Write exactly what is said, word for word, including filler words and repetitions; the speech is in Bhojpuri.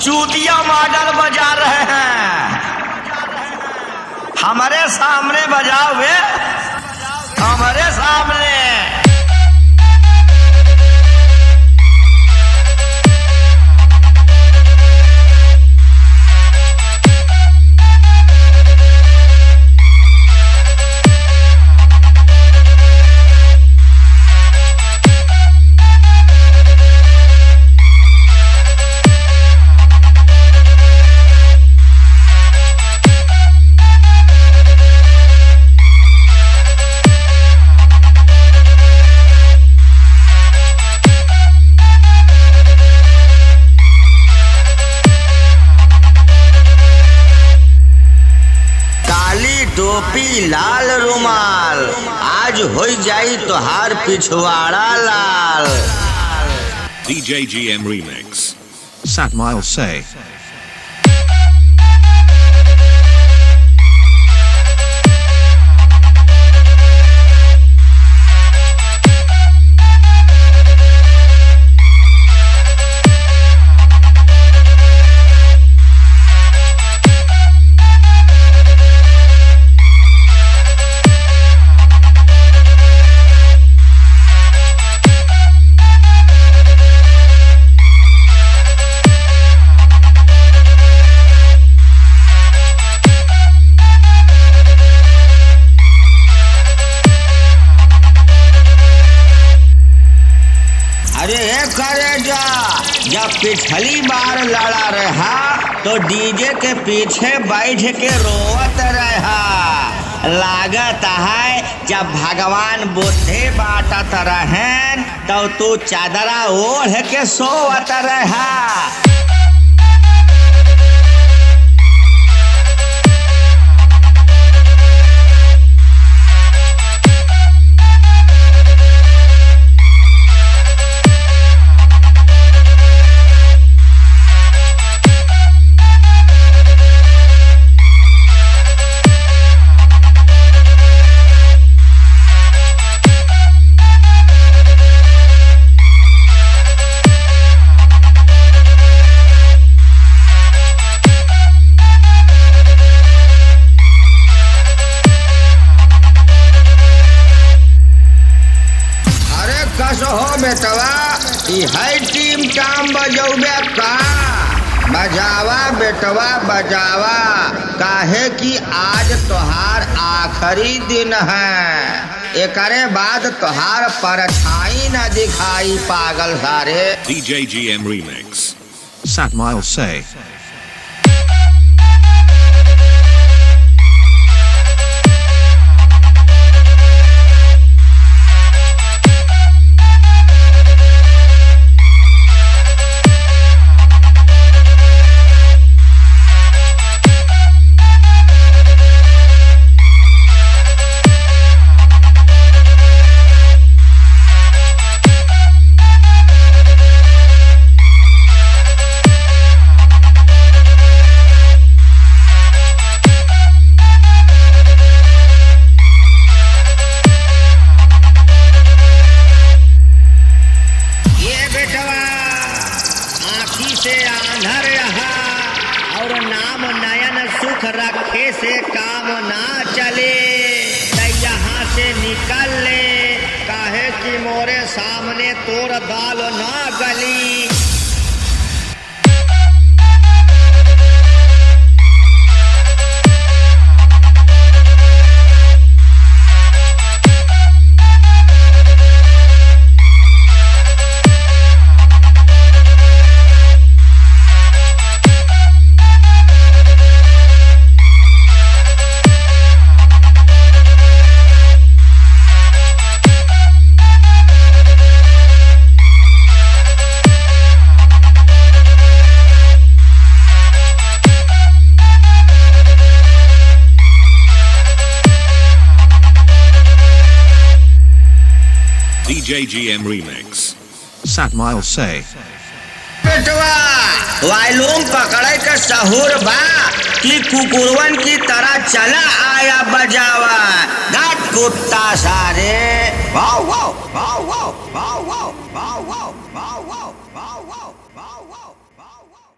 चूतिया मॉडल बजा रहे हैं। हमारे सामने बजाओ वे, हमारे सामने। टोपी लाल रुमाल, आज हो जाई तोहार पिछवाड़ा लाल। D J G M Remix. Satmile say. करे जा, जब पिछली बार लड़ा रहा तो डीजे के पीछे बैठ के रोवत रहा। लागत है जब भगवान बुद्धि बांटत रहें तो तू चादरा ओढ़ के सोवत रहा। हो बेटवा, है टीम काम बजौबे का बजावा बेटवा बजावा, काहे कि आज तोहार आखिरी दिन है। एकरे बाद तोहार परछाई न दिखाई पागल सारे। D J G M Remix. Satmile say. से आंधर रहा और नाम नयन सुख रखे से काम ना चले, यहाँ से निकल ले, काहे कि मोरे सामने तोर दाल ना गली। D J G M Remix. Satmile say. बेटवा वायलूम पकड़े का सहूर बा कि कुकुरवन की तरह चला आया बजावा। घाट कुत्ता सारे वाव वाव वाव वाव वाव वाव वाव वाव वाव वाव वाव वाव वाव वाव।